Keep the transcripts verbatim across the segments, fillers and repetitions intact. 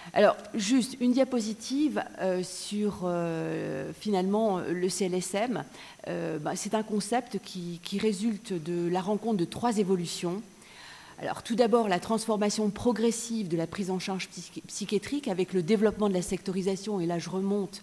Alors, juste une diapositive euh, sur, euh, finalement, le C L S M. Euh, bah, c'est un concept qui, qui résulte de la rencontre de trois évolutions. Alors, tout d'abord, la transformation progressive de la prise en charge psychi psychiatrique avec le développement de la sectorisation, et là, je remonte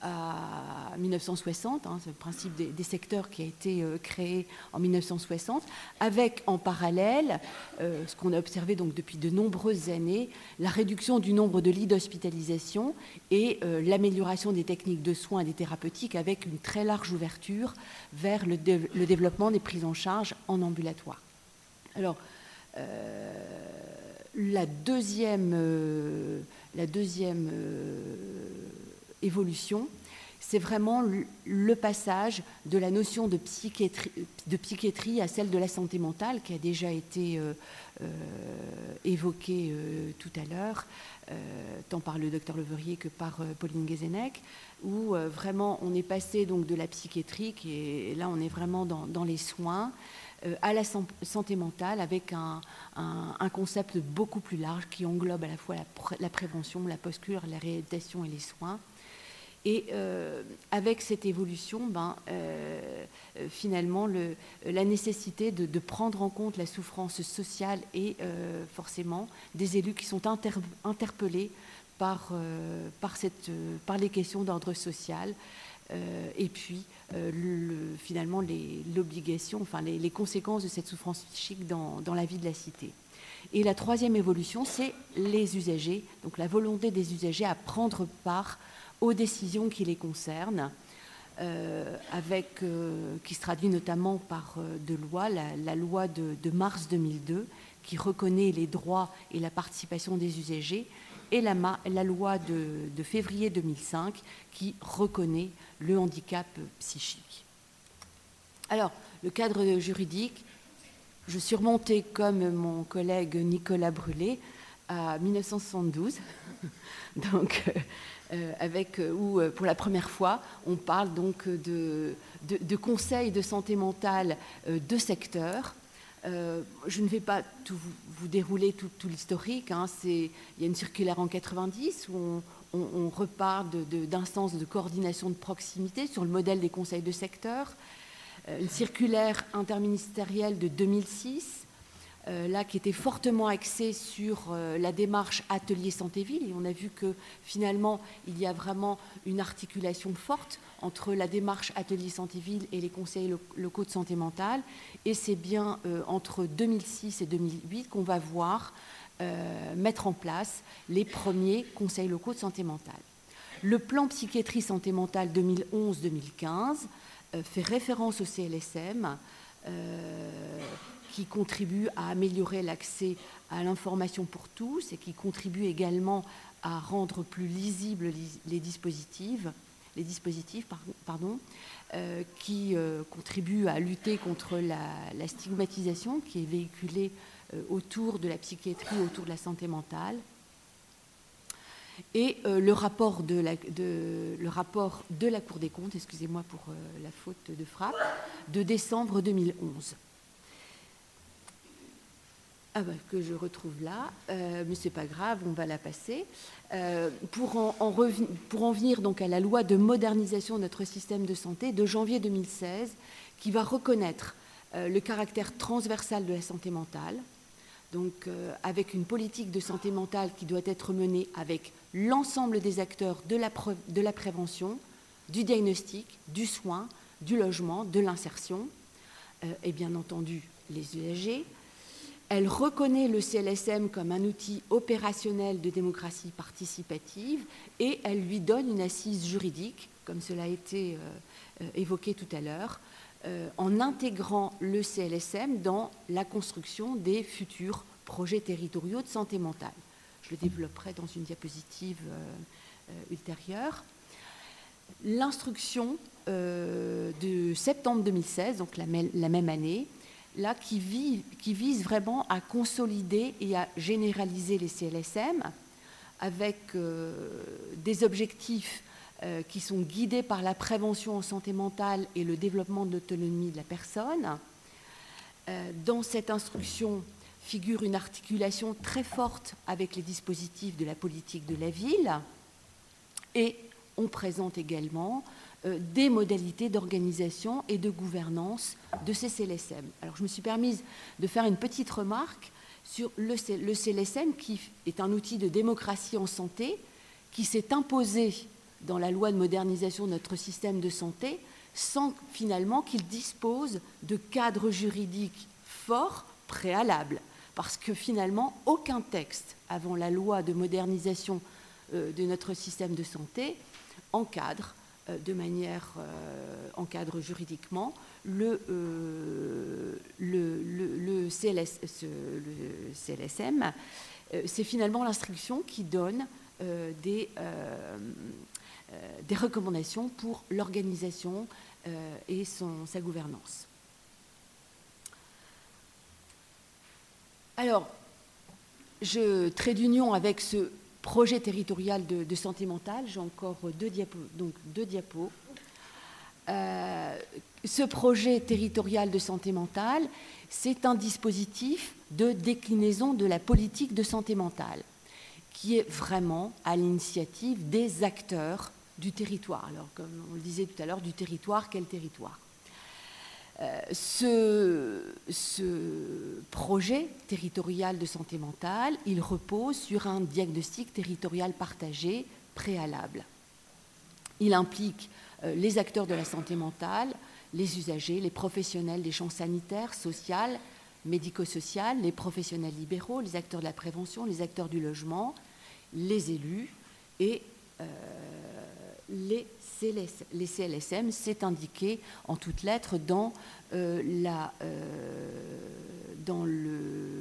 à mille neuf cent soixante, hein, c'est le principe des, des secteurs qui a été euh, créé en mille neuf cent soixante, avec en parallèle, euh, ce qu'on a observé donc depuis de nombreuses années, la réduction du nombre de lits d'hospitalisation et euh, l'amélioration des techniques de soins et des thérapeutiques avec une très large ouverture vers le, dé le développement des prises en charge en ambulatoire. Alors, euh, la deuxième, euh, la deuxième euh, évolution, c'est vraiment le passage de la notion de psychiatrie, de psychiatrie à celle de la santé mentale qui a déjà été euh, euh, évoquée euh, tout à l'heure, euh, tant par le docteur Leverier que par euh, Pauline Guézenec, où euh, vraiment on est passé donc de la psychiatrie, et, et là on est vraiment dans, dans les soins, euh, à la santé mentale avec un, un, un concept beaucoup plus large qui englobe à la fois la, pr la prévention, la post-cure, la réhabilitation et les soins. Et euh, avec cette évolution, ben, euh, finalement, le, la nécessité de, de prendre en compte la souffrance sociale et euh, forcément des élus qui sont inter, interpellés par, euh, par, cette, par les questions d'ordre social euh, et puis euh, le, finalement l'obligation, enfin les, les conséquences de cette souffrance psychique dans, dans la vie de la cité. Et la troisième évolution, c'est les usagers, donc la volonté des usagers à prendre part aux décisions qui les concernent, euh, avec, euh, qui se traduit notamment par euh, de lois, la, la loi de, de mars deux mille deux, qui reconnaît les droits et la participation des usagers, et la, la loi de, de février deux mille cinq, qui reconnaît le handicap psychique. Alors, le cadre juridique, je suis remontée, comme mon collègue Nicolas Brûlé, à mille neuf cent soixante-douze, donc... Euh, Euh, avec, euh, où euh, pour la première fois on parle donc de, de, de conseils de santé mentale euh, de secteur. Euh, je ne vais pas tout vous, vous dérouler tout, tout l'historique, hein. Il y a une circulaire en quatre-vingt-dix où on, on, on reparle d'instances de, de, de coordination de proximité sur le modèle des conseils de secteur, euh, une circulaire interministérielle de deux mille six, Euh, là, qui était fortement axé sur euh, la démarche atelier santé-ville. Et on a vu que finalement, il y a vraiment une articulation forte entre la démarche atelier santé-ville et les conseils lo locaux de santé mentale. Et c'est bien euh, entre deux mille six et deux mille huit qu'on va voir euh, mettre en place les premiers conseils locaux de santé mentale. Le plan psychiatrie santé mentale deux mille onze deux mille quinze euh, fait référence au C L S M, euh, qui contribue à améliorer l'accès à l'information pour tous et qui contribue également à rendre plus lisibles les dispositifs, les dispositifs pardon, euh, qui euh, contribuent à lutter contre la, la stigmatisation qui est véhiculée euh, autour de la psychiatrie, autour de la santé mentale. Et euh, le, rapport de la, de, le rapport de la Cour des comptes, excusez-moi pour euh, la faute de frappe, de décembre deux mille onze. Ah ben, que je retrouve là, euh, mais c'est pas grave, on va la passer. Euh, pour, en, en pour en venir donc à la loi de modernisation de notre système de santé de janvier deux mille seize, qui va reconnaître euh, le caractère transversal de la santé mentale, donc euh, avec une politique de santé mentale qui doit être menée avec l'ensemble des acteurs de la, de la prévention, du diagnostic, du soin, du logement, de l'insertion, euh, et bien entendu les usagers. Elle reconnaît le C L S M comme un outil opérationnel de démocratie participative et elle lui donne une assise juridique, comme cela a été euh, évoqué tout à l'heure, euh, en intégrant le C L S M dans la construction des futurs projets territoriaux de santé mentale. Je le développerai dans une diapositive euh, euh, ultérieure. L'instruction euh, de septembre deux mille seize, donc la, la même année, là, qui, vise, qui vise vraiment à consolider et à généraliser les C L S M avec euh, des objectifs euh, qui sont guidés par la prévention en santé mentale et le développement de l'autonomie de la personne. Euh, dans cette instruction, figure une articulation très forte avec les dispositifs de la politique de la ville, et on présente également euh, des modalités d'organisation et de gouvernance de ces C L S M. Alors je me suis permise de faire une petite remarque sur le, le C L S M, qui est un outil de démocratie en santé, qui s'est imposé dans la loi de modernisation de notre système de santé, sans finalement qu'il dispose de cadres juridiques forts préalables. Parce que finalement, aucun texte avant la loi de modernisation euh, de notre système de santé encadre euh, de manière, euh, encadre juridiquement le, euh, le, le, le, C L S, ce, le C L S M. Euh, c'est finalement l'instruction qui donne euh, des, euh, euh, des recommandations pour l'organisation euh, et son, sa gouvernance. Alors, je trais d'union avec ce projet territorial de, de santé mentale. J'ai encore deux diapos. Donc deux diapos. Euh, ce projet territorial de santé mentale, c'est un dispositif de déclinaison de la politique de santé mentale, qui est vraiment à l'initiative des acteurs du territoire. Alors, comme on le disait tout à l'heure, du territoire, quel territoire ? Euh, ce, ce projet territorial de santé mentale, il repose sur un diagnostic territorial partagé préalable. Il implique euh, les acteurs de la santé mentale, les usagers, les professionnels des champs sanitaires, social, médico-social, les professionnels libéraux, les acteurs de la prévention, les acteurs du logement, les élus et euh, les C L S, les C L S M. C'est indiqué en toutes lettres dans, euh, la, euh, dans, le,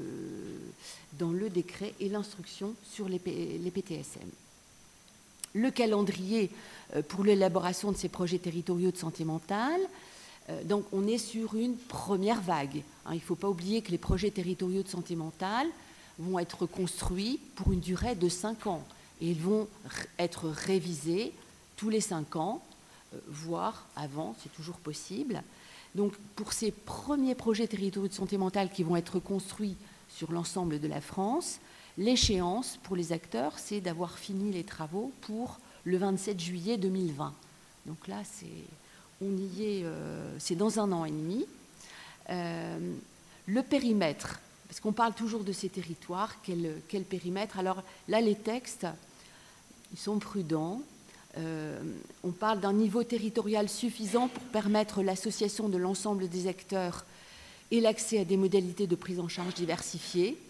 dans le décret et l'instruction sur les, les P T S M. Le calendrier euh, pour l'élaboration de ces projets territoriaux de santé mentale, euh, donc on est sur une première vague. Hein, il ne faut pas oublier que les projets territoriaux de santé mentale vont être construits pour une durée de cinq ans et ils vont être révisés tous les cinq ans, euh, voire avant, c'est toujours possible. Donc, pour ces premiers projets territoriaux de santé mentale qui vont être construits sur l'ensemble de la France, l'échéance pour les acteurs, c'est d'avoir fini les travaux pour le vingt-sept juillet deux mille vingt. Donc là, c'est, on y est, euh, c'est dans un an et demi. Euh, le périmètre, parce qu'on parle toujours de ces territoires, quel, quel périmètre? Alors là, les textes, ils sont prudents. Euh, on parle d'un niveau territorial suffisant pour permettre l'association de l'ensemble des acteurs et l'accès à des modalités de prise en charge diversifiées.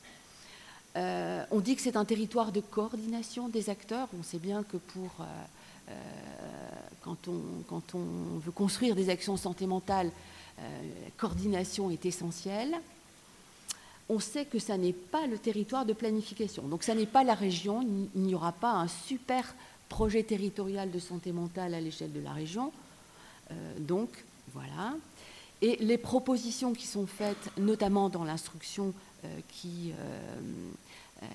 Euh, on dit que c'est un territoire de coordination des acteurs. On sait bien que pour, euh, euh, quand, on, quand on veut construire des actions santé mentale, euh, la coordination est essentielle. On sait que ça n'est pas le territoire de planification. Donc ça n'est pas la région, il n'y aura pas un super projet territorial de santé mentale à l'échelle de la région. Euh, donc, voilà. Et les propositions qui sont faites, notamment dans l'instruction euh, qui, euh, euh,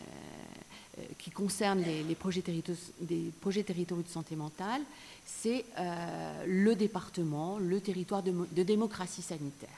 qui concerne les, les projets, des projets territoriaux de santé mentale, c'est euh, le département, le territoire de, de démocratie sanitaire.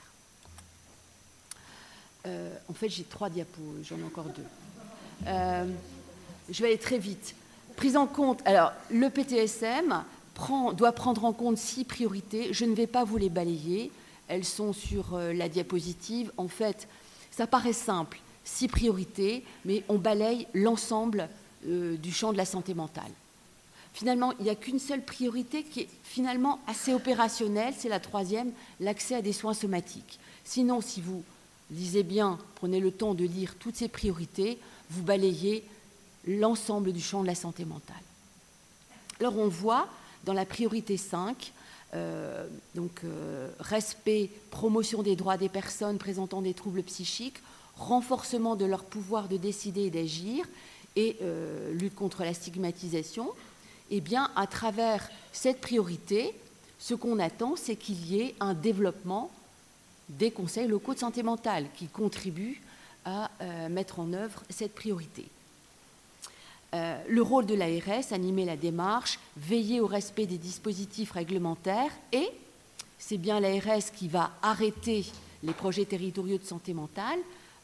Euh, en fait, j'ai trois diapos, j'en ai encore deux. Euh, je vais aller très vite. Prise en compte, alors le P T S M prend, doit prendre en compte six priorités. Je ne vais pas vous les balayer, elles sont sur euh, la diapositive. En fait, ça paraît simple, six priorités, mais on balaye l'ensemble euh, du champ de la santé mentale. Finalement, il n'y a qu'une seule priorité qui est finalement assez opérationnelle, c'est la troisième, l'accès à des soins somatiques. Sinon, si vous lisez bien, prenez le temps de lire toutes ces priorités, vous balayez l'ensemble du champ de la santé mentale. Alors on voit dans la priorité cinq, euh, donc euh, respect, promotion des droits des personnes présentant des troubles psychiques, renforcement de leur pouvoir de décider et d'agir et euh, lutte contre la stigmatisation. Eh bien, à travers cette priorité, ce qu'on attend, c'est qu'il y ait un développement des conseils locaux de santé mentale qui contribuent à euh, mettre en œuvre cette priorité. Euh, le rôle de l'A R S, animer la démarche, veiller au respect des dispositifs réglementaires et c'est bien l'A R S qui va arrêter les projets territoriaux de santé mentale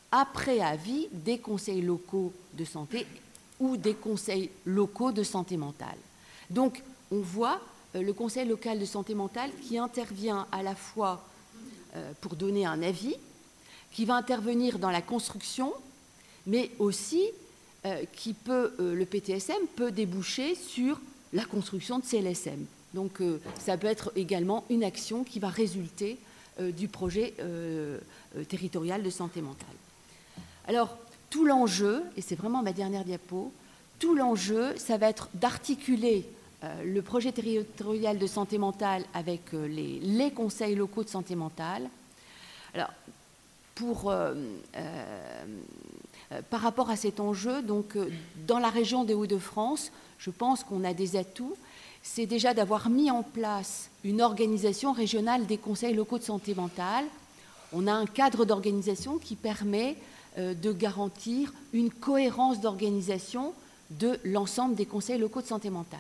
après avis des conseils locaux de santé ou des conseils locaux de santé mentale. Donc, on voit euh, le conseil local de santé mentale qui intervient à la fois euh, pour donner un avis, qui va intervenir dans la construction, mais aussi euh, qui peut, euh, le P T S M peut déboucher sur la construction de C L S M. Donc, euh, ça peut être également une action qui va résulter euh, du projet euh, euh, territorial de santé mentale. Alors, tout l'enjeu, et c'est vraiment ma dernière diapo, tout l'enjeu, ça va être d'articuler euh, le projet territorial de santé mentale avec euh, les, les conseils locaux de santé mentale. Alors, pour, euh, euh, euh, par rapport à cet enjeu, donc, euh, dans la région des Hauts-de-France, je pense qu'on a des atouts. C'est déjà d'avoir mis en place une organisation régionale des conseils locaux de santé mentale. On a un cadre d'organisation qui permet de garantir une cohérence d'organisation de l'ensemble des conseils locaux de santé mentale.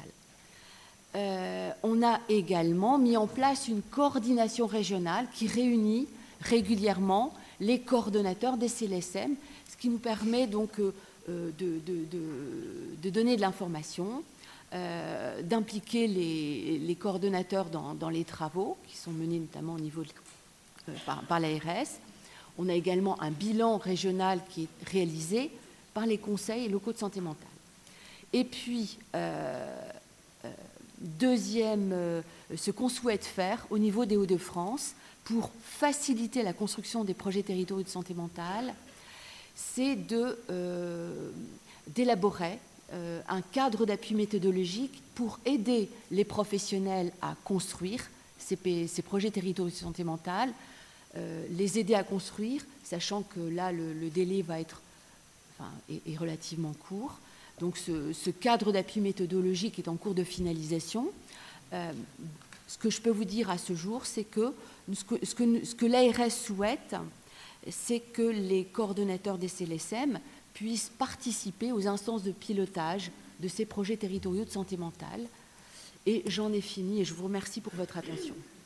Euh, on a également mis en place une coordination régionale qui réunit régulièrement les coordonnateurs des C L S M, ce qui nous permet donc euh, de, de, de, de donner de l'information, euh, d'impliquer les, les coordonnateurs dans, dans les travaux qui sont menés notamment au niveau de, euh, par, par l'A R S. On a également un bilan régional qui est réalisé par les conseils locaux de santé mentale. Et puis, euh, euh, deuxième, euh, ce qu'on souhaite faire au niveau des Hauts-de-France pour faciliter la construction des projets territoriaux de santé mentale, c'est de, euh, d'élaborer euh, un cadre d'appui méthodologique pour aider les professionnels à construire ces, ces projets territoriaux de santé mentale, Euh, les aider à construire, sachant que là, le, le délai va être, enfin, est, est relativement court. Donc, ce, ce cadre d'appui méthodologique est en cours de finalisation. Euh, ce que je peux vous dire à ce jour, c'est que ce que, ce que, ce que l'A R S souhaite, c'est que les coordonnateurs des C L S M puissent participer aux instances de pilotage de ces projets territoriaux de santé mentale. Et j'en ai fini et je vous remercie pour votre attention.